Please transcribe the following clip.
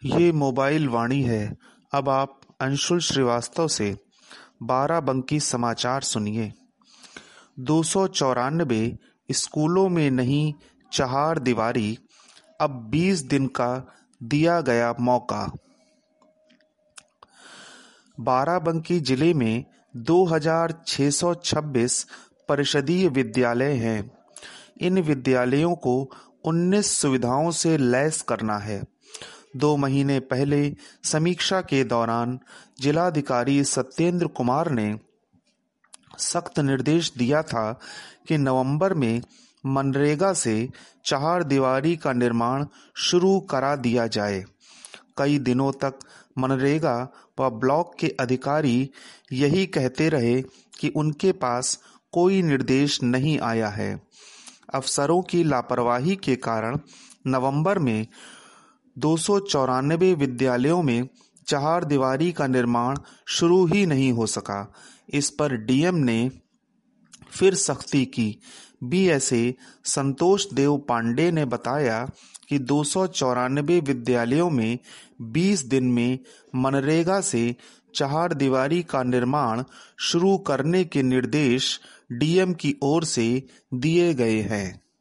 ये मोबाइल वाणी है। अब आप अंशुल श्रीवास्तव से बाराबंकी समाचार सुनिए। 294 स्कूलों में नहीं चहार दीवारी, अब 20 दिन का दिया गया मौका। बाराबंकी जिले में 2626 परिषदीय विद्यालय हैं। इन विद्यालयों को 19 सुविधाओं से लैस करना है। 2 महीने पहले समीक्षा के दौरान जिलाधिकारी सत्येंद्र कुमार ने सख्त निर्देश दिया था कि नवंबर में मनरेगा से चहार दीवारी का निर्माण शुरू करा दिया जाए। कई दिनों तक मनरेगा व ब्लॉक के अधिकारी यही कहते रहे कि उनके पास कोई निर्देश नहीं आया है। अफसरों की लापरवाही के कारण नवंबर में 294 विद्यालयों में चहार दीवारी का निर्माण शुरू ही नहीं हो सका। इस पर डीएम ने फिर सख्ती की। बीएसए संतोष देव पांडे ने बताया कि 294 विद्यालयों में 20 दिन में मनरेगा से चहार दीवारी का निर्माण शुरू करने के निर्देश डीएम की ओर से दिए गए हैं।